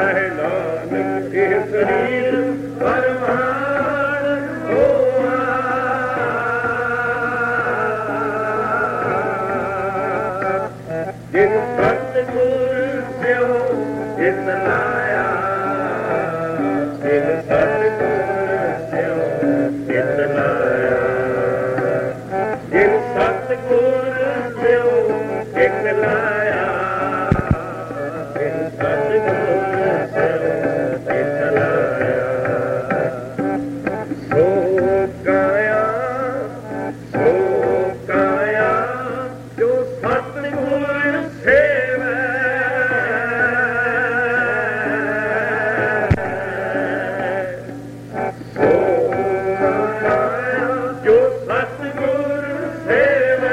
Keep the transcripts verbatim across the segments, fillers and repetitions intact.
ਕਹੇ ਨਾਨਕ ਇਹ ਸਰੀਰ ਪਰਮਾਨ ਹੋਆ। ਜਿਨ ਸਤਿਗੁਰ ਸਿਓ ਜਿਨ ਲਾਇਆ, ਜਿਨ ਸਤਿਗੁਰ ਸਿਓ ਜਿਨ ਲਾਇਆ, ਜਿਨ ਸਤਿਗੁਰ ਸਿਓ ਜਿਨ ਲਾਇਆ, ਜਿਨ ਸਤਿਗੁਰ ਸਿਓ ਜਿਨ ਲਾਇਆ। ਸੋ ਕਾਇਆ ਸੋ ਕਾਇਆ ਜੋ ਸਤਿਗੁਰ ਸੇਵੈ, ਸੋ ਕਾਇਆ ਜੋ ਸਤਿਗੁਰ ਸੇਵੈ।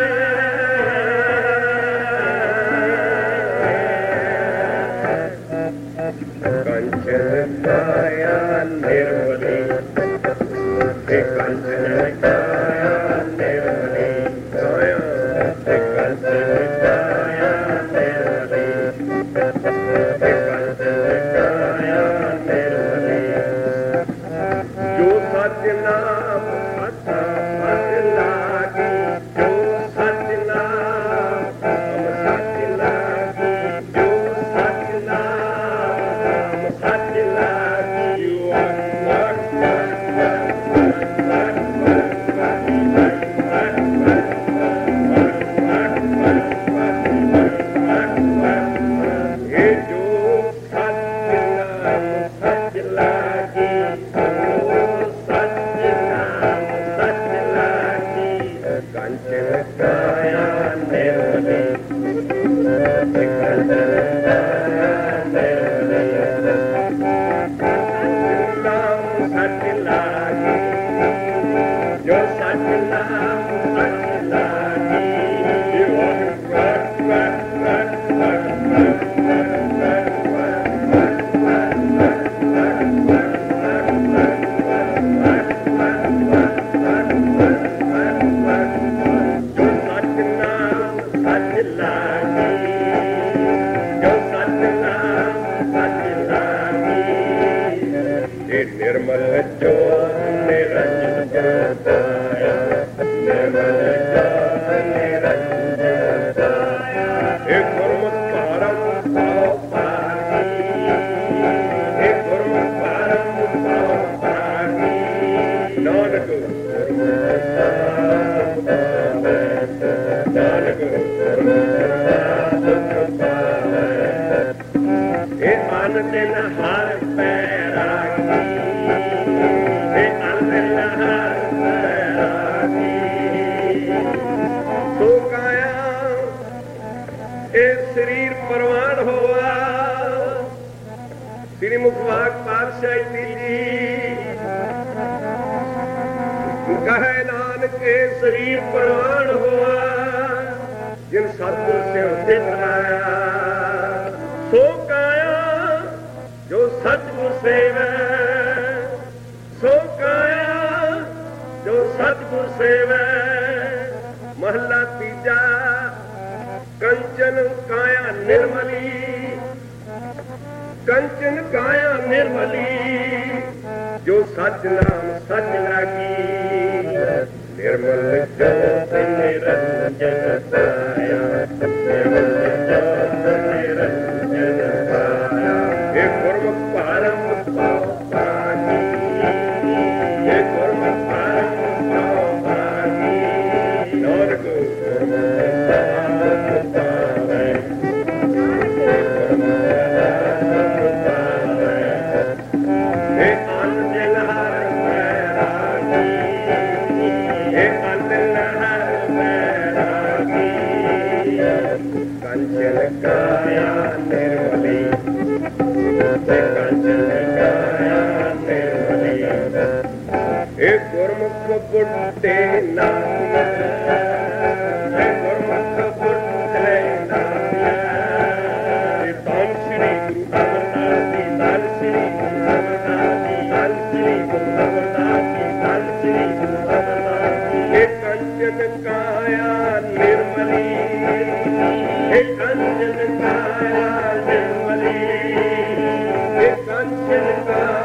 ਕੰਚਨ ਕਾਇਆ ਨਿਰਮਲੀ, ਤੇ ਕੰਚਨ ਕਾਇਆ ਨਿਰਮਲੀ ਕਾਇਆ, ਤੇ ਕੰਚਨ ਕਾਇਆ ਨਿਰਮਲੀ, ਤੇ ਕੰਚਨ ਕਾਇਆ ਨਿਰਮਲੀ। ਜੋ ਸਤਿ ਨਾਮ ਸਤਾ ਸਤਿ ਲਾਗੀ, ਜੋ ਸਤਿ ਨਾਮ ਸਤਿ ਲਾਗੀ, ਜੋ ਸਤਿ ਨਾਮ ਸਤਿ ਲਾਗੀ। ਇਹ ਜੋ ਸਤਿ ਨਾਮ ਸਤਿ ਲਾਗੀ, ਜੋ ਸਤਿ ਨਾਮ ਸਤਿ ਲਾਗੀ। ਕੰਚਨ ਕਾਇਆ ਨਿਰਮਲੀ, ਕੰਚਨ ਕਾਇਆ ਨਿਰਮਲੀ, ਨਾਮ ਸਤਿ ਲਾਗੀ, ਜੋ ਸਤਿ ਨਾਮ ਸਤਿ ਲਾਗੀ। ਨਿਰਮਲ ਜੋ ਨਿਰੰਜਨ ਜੋਤਾਇਆ, ਨਿਰਮਲ ਜੋ ਨਿਰੰਜਨ ਜੋਤਾਇਆ। ਇਹ ਗੁਰਮੁਖ ਪਰਮ ਪਾਉ ਪਾਗੀ, ਇਹ ਗੁਰਮੁਖ ਪਰਮ ਪਾਉ ਪਾਗੀ। ਨਾਨਕ ਗੁਰਮੁਖ ਸਾਹਿਬ ਪਾਵੈ, ਨਾਨਕ ਗੁਰਮੁਖ ਸਾਹਿਬ ਪਾਵੈ। ਇਹ ਮਨ ਦਿਨ ਹਰ ਪੈਰਾਗੀ, ਇਹ ਅੰਦਰ ਹਰ ਪੈਰਾਗੀ। ਸੋ ਕਾਇਆ ਇਹ ਸਰੀਰ ਪ੍ਰਵਾਨ ਹੋਆ। ਸ੍ਰੀ ਮੁਖਵਾਕ ਪਾਤਸ਼ਾਹੀ ਤੀਜੀ ਕਹੇ ਨਾਨਕ ਇਹ ਸਰੀਰ ਪ੍ਰਵਾਨ ਹੋਆ, ਜਿਨ ਸਤਿਗੁਰ ਸਿਉ ਤਿਨ ਲਾਇਆ। ਸੋ ਕਾਇਆ ਜੋ ਸਤਿਗੁਰ ਸੇਵੈ, ਸੋ ਕਾਇਆ ਜੋ ਸਤਿਗੁਰ ਸੇਵੈ। ਮਹਲਾ ਤੀਜਾ ਕੰਚਨ ਕਾਇਆ ਨਿਰਮਲੀ, ਕੰਚਨ ਕਾਇਆ ਨਿਰਮਲੀ। ਜੋ ਸਚ ਨਾਮ ਸਚ ਲਾਗੀ, ਨਿਰਮਲ ਜੋਤ ਨਿਰੰਜਨ ਪਾਇਆ, ਨਿਰਮਲ ਜੋਤ ਨਿਰੰਜਨ ਪਾਇਆ। ਇਹ ਗੁਰਮੁਖ ਪਰਮ ਪਾਉ ਪਾਗੀ, ਇਹ ਗੁਰਮੁਖ ਪਰਮ ਪਾਉ ਪਾਗੀ। ਨਾਨਕ ਗੁਰਮੁਖ ਸਾਹਿਬ ਪਾਵੈ, ਗੁਰਮੁਖ ਸਾਹਿਬ ਪਾਵੈ। ਇਹ ਅੰਜਨ ਹਰ ਪੈਰਾਗੀ, ਇਹ ਅੰਜਨ ਹਰ ਪੈਰਾਗੀ। ਕੰਚਨ ਕਾਇਆ ਨਿਰਮਲੀ, ਤੇ ਕੰਚਨ ਕਾਇਆ ਨਿਰਮਲੀ। ਇਹ ਗੁਰਮੁਖ ਬੁੱਢੇ ਨਾਮ, ਇਹ ਗੁਰਮੁਖ ਬੁੱਢੇ ਨਾਮ। ਇਹ ਧੰਨ ਸ੍ਰੀ ਗੁਰੂ ਅਮਰਦਾਸ ਜੀ, ਧੰਨ ਸ੍ਰੀ ਗੁਰੂ ਅਮਰਦਾਸ ਜੀ, ਧੰਨ ਸ੍ਰੀ ਗੁਰੂ ਅਮਰਦਾਸ ਜੀ, ਧੰਨ ਸ੍ਰੀ ਗੁਰੂ ਅਮਰਦਾਸ ਜੀ। ਇਹ ਕੰਚਨ ਕਾਇਆ ਨਿਰਮਲੀ, ਇਹ ਕੰਚਨ ਕਾਇਆ ਨਿਰਮਲੀ। ਇਹ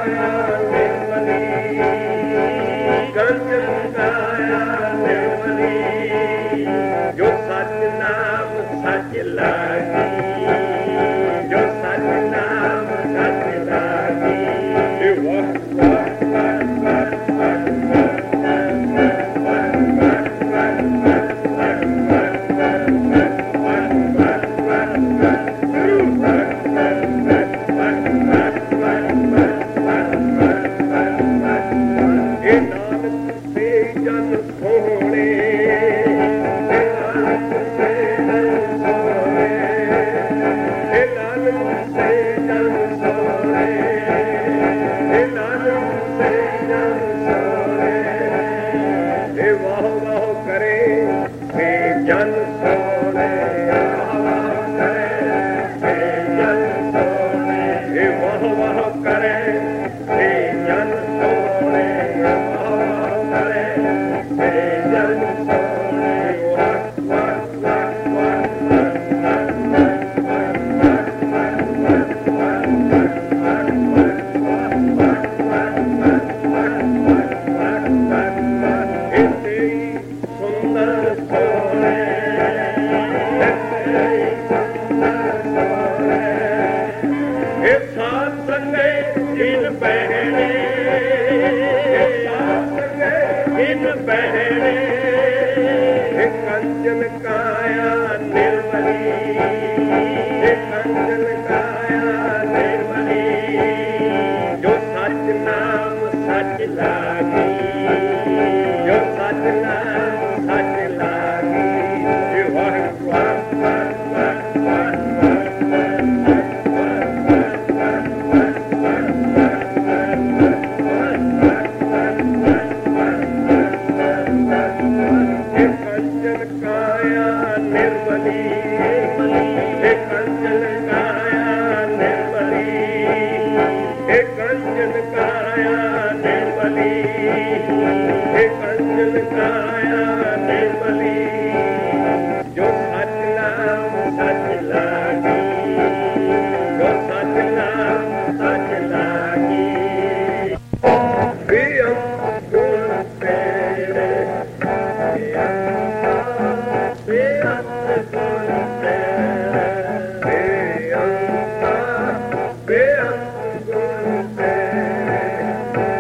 Be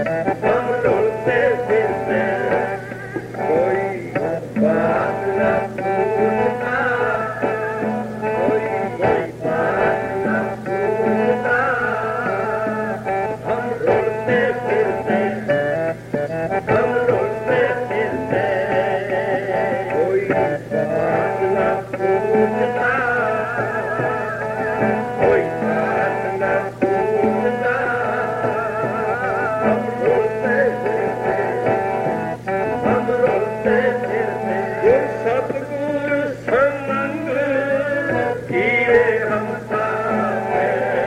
हम डोलते फिरते कोई बात न पूछता, कोई कोई बात न पूछता, हम डोलते फिरते, हम डोलते फिरते कोई बात न पूछता, कोई बात न पूछता, हम डोलते फिरते, हम डोलते फिरते गुर सतगुर संग किए हम साथे,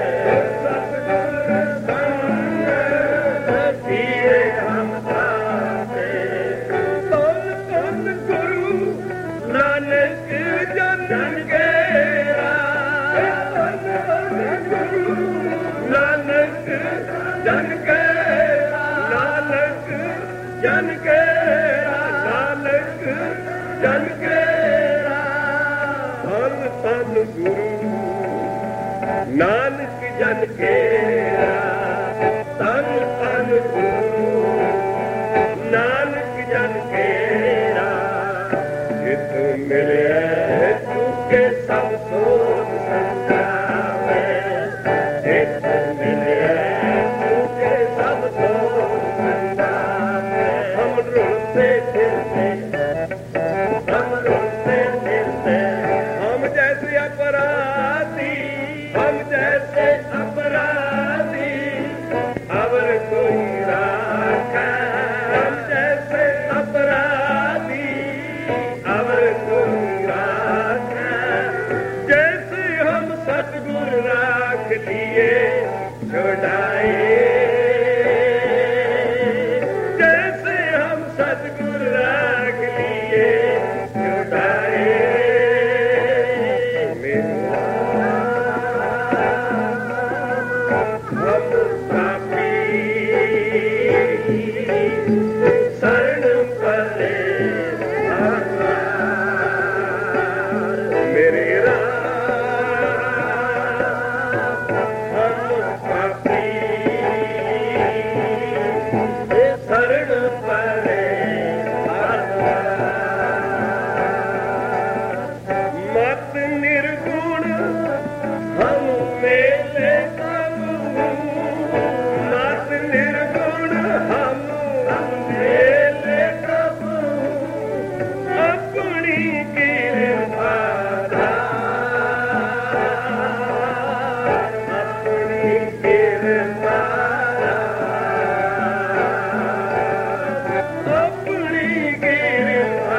सतगुर संग किए हम साथे, तन तन गुरु नानक जन केरा, तन तन गुरु नानक जन केरा, नानक जन केरा, नानक जन केरा, तन तन गुरु नानक जन केरा, तन तन गुरु नानक जन केरा, जित मिले तुके सब सोच संजावे, जित मिले तुके सब सोच संजावे, हम रुलते फिरते, हम रुलते फिरते, हम जैसे अपराधी, हम जैसे अपराधी, अवर कोई राखा, हम जैसे अपराधी, अवर कोई राखा, जैसे हम सतगुर राख लिए छुड़ाए, जैसे हम सतगुर राख लिए छुड़ाए, मेरा हम पापी शरण परे मेरे राम, हम पापी शरण परे मत निर्गुण हम मेले कबू, मत निर्गुण हम मेले कबू, अपनी कृपा अपनी कृपा अपनी कृपा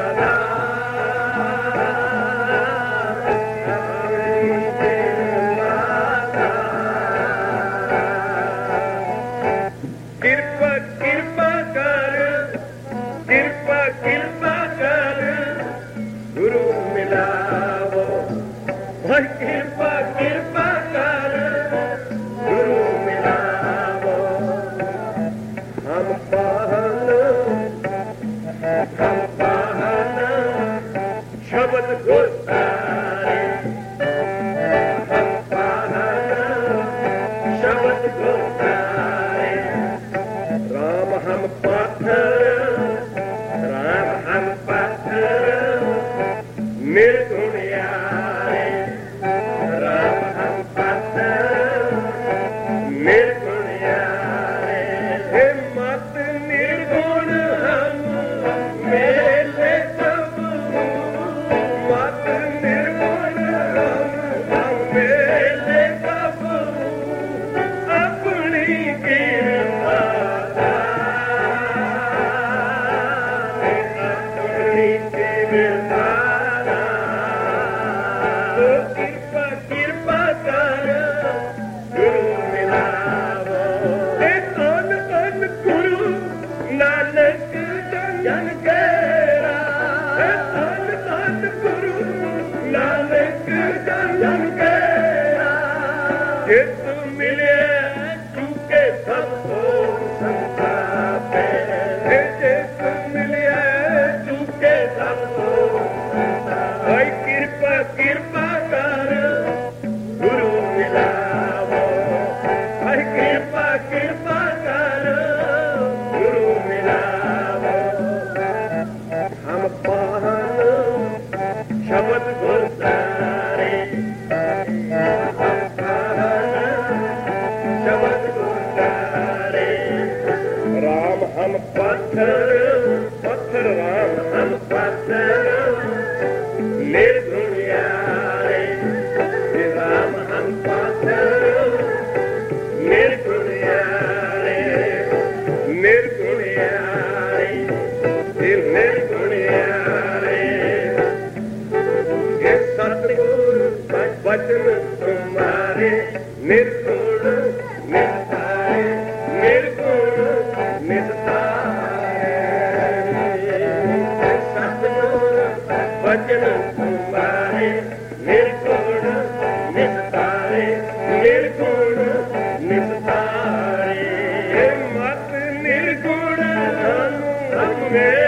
कृपा कृपा कर, कृपा कृपा कर, गुरु मिलावो, भाई कृपा कृपा कर, गुरु मिलावो, हम पाहन, हम पाहन शब्द गुरतारे, हम पाहन शब्द गुरतारे, राम हम पाथर, राम हम पाथर निर्गुण यारे, राम हम पाथर निर्गुण यारे, हे मत निर्गुण हम मेले कबू, मत निर्गुण हम मेले कबू, अपनी कृपा अपनी कृपा, तो कृपा कृपा कर, गुरु मिलावो, हे तन तन गुरु नानक जन केरा, हे तन तन गुरु नानक जन केरा, जित मिले तुके सब सोच संतापे, जित मिले तुके सब सोच संतापे, भाई कृपा कृपा कर, गुरु मिलावो, भाई कृपा कृपा कर, राम हम पत्थर पत्थर राम हम पत्थर निर्गुण यारे राम हम पत्थर निर्गुण यारे निर्गुण यारे निर्गुण यारे ये सतगुर वचन तुम्हारे निर्गुण निस्तारे निर्गुण निस्तारे सतगुर वचन तुम्हारे निर्गुण निस्तारे निर्गुण निस्तारे मत निर्गुण हमें